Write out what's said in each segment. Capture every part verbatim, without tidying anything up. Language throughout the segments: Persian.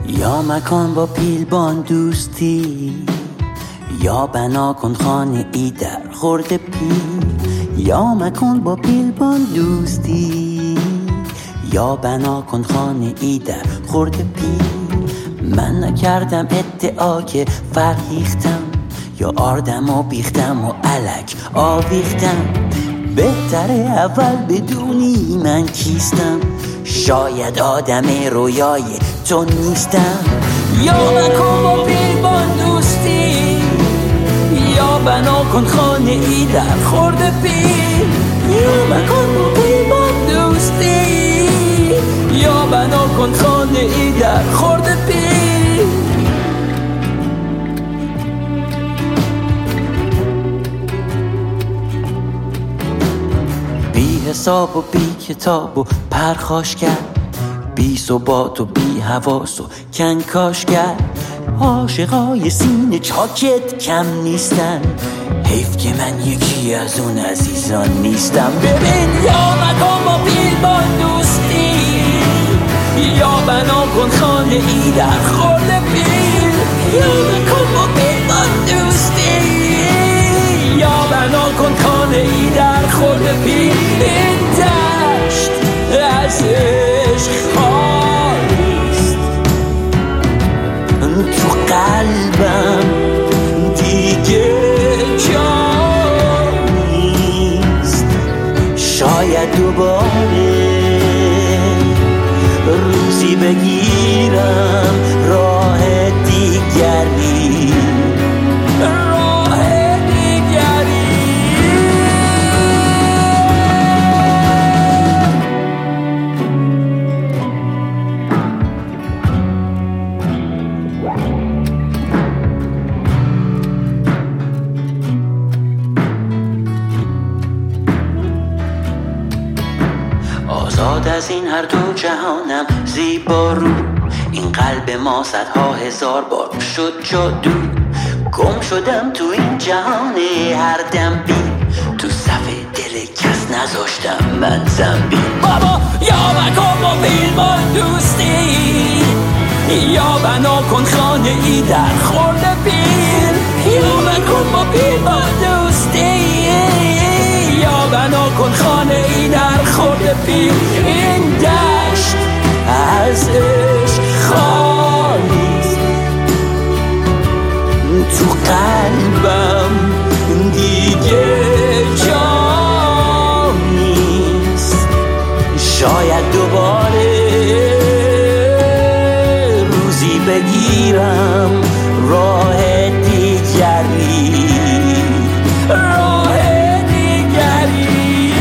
یا مکان با پیلبان دوستی، یا بنا کن خانه ای در خورد پیل. یا مکان با پیلبان دوستی، یا بنا کن خانه ای در خورد پیل. من نکردم ادعا که فرهیختم، یا آردم و بیختم و الک آویختم. بهتره اول بدونی من کیستم، شاید آدم رویای تو نیستم. یا مکن با پیلبان دوستی، یا بنا کن خانه ای در خورد پیل. یا مکن با پیلبان دوستی، یا بنا کن خانه ای در خورد پیل. بی حساب و بی کتاب و پرخاش کرد، بی ثبات و بی حواس و کنکاش کرد. عاشقای سینه چاکت کم نیستن، حیف که من یکی از اون عزیزان نیستم. ببین یا مکان با پیلبان دوستی، یا بنا کن خانه ای در خورد پیل. یا مکان با پیلبان دوستی، یا بنا کن خانه ای در خورد پیل. این دشت از عشق خالیست، تو قلبم دیگه جا نیست. شاید دوباره روزی بگیرم راه دیگری، راه دیگری. آزاد از این هر دو جهانم زیبا رو، این قلب ما صدها هزار بار شد جادو. گم شدم تو این جهان هر دم بی، تو صف دل کس نذاشتم من زنبی. بابا یا مکن با پیلبان دوستی، یا بنا کن خانه ای در خورد پیل. یا مکن با پیلبان دوستی، یا بنا کن خانه ای در خورد پیل. این دشت از عشق خالیست، تو قلبم دیگه جا نیست. شاید دوباره روزی بگیرم راه دیگری، راه دیگری.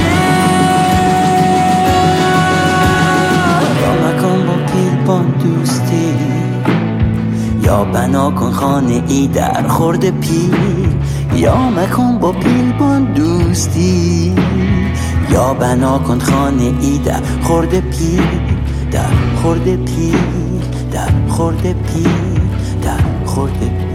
یا مکان با پیلبان دوستی، یا بنا کن خانه ای در خورد پیل. یا مکان با پیلبان دوستی، یا بنا کن خانه ای در خورد پیل. در خورد پیل، در خورد پیل، در خورد پیل.